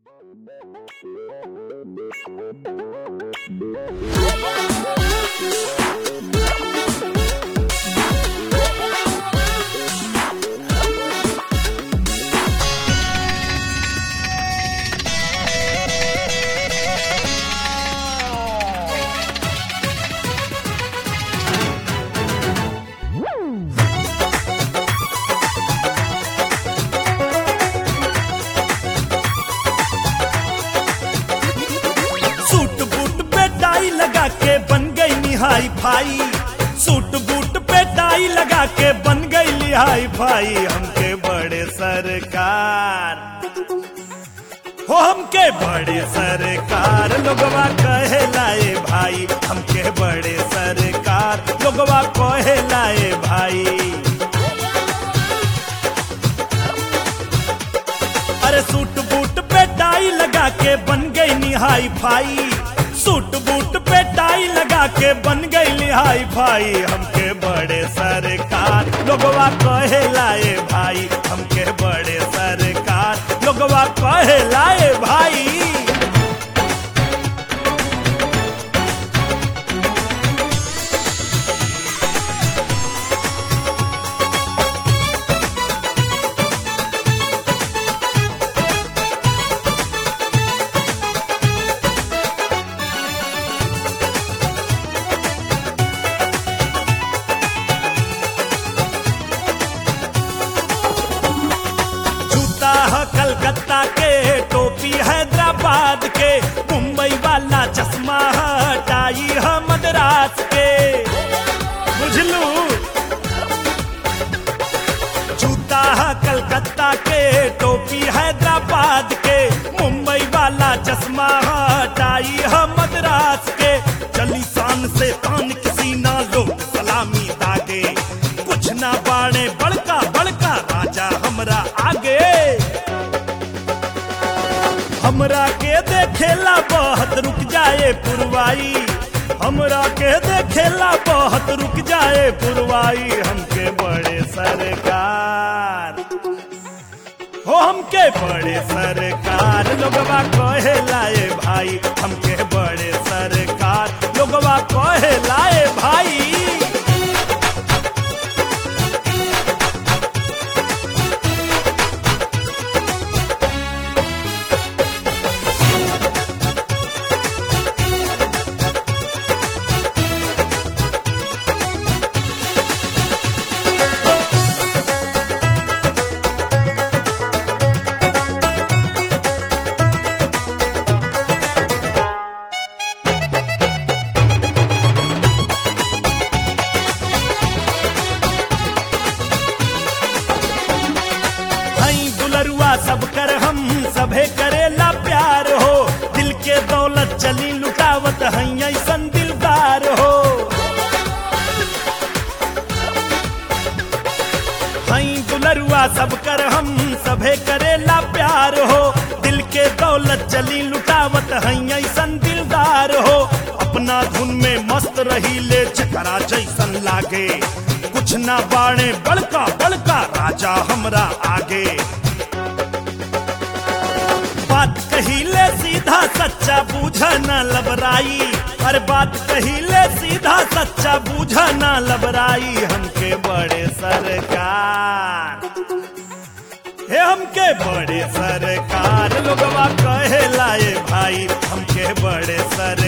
Suit boot पे टाई लगा के बन गई निहाई भाई। सूट बूट पे टाई लगा के बन गई निहाई भाई। हमके बड़े सरकार हो, हमके बड़े सरकार लोगवा कहे लाए भाई। हमके बड़े सरकार लोगवा कहे लाए भाई। अरे सूट बूट पे टाई लगा के बन गई निहाई भाई। सूट बूट पे टाई लगा के बन गई निहाई भाई। हमके बड़े सरकार लोगवा कहे लाए भाई। हमके बड़े सरकार लोगवा कहे लाए भाई। कलकत्ता के टोपी हैदराबाद के, मुंबई वाला चश्मा टाई है मद्रास के। बुझलू जूता है कलकत्ता के, टोपी हैदराबाद के, मुंबई वाला चश्मा टाई है मद्रास के। चली शान से तान किसी ना लोग सलामी दागे। कुछ ना बाणे बड़का बड़का राजा हमरा आगे। हमरा के देखेला बहुत रुक जाए पुरवाई। हमरा के देखेला बहुत रुक जाए पुरवाई। हमके बड़े सरकार हो, हमके बड़े सरकार लोगवा कहे लाए भाई। हमके बड़े सरकार लोगवा कहे लाए भाई। सब कर हम सभे करेला प्यार हो। दिल के दौलत चली लुटावत है ऐसन दिलदार हो। हई दुलरुआ सब कर हम सभे करेला प्यार हो। दिल के दौलत चली लुटावत है ऐसन दिलदार हो। अपना धुन में मस्त रही ले चकरा जैसन लागे। कुछ ना बाणे बड़का बड़का राजा हमरा आगे। बात कहिले सीधा सच्चा बूझा न लबराई। अरे बात कहिले सीधा सच्चा बूझा न लबराई। हमके बड़े सरकार हे, हमके बड़े सरकार लोगवा कहे लाए भाई। हमके बड़े सरकार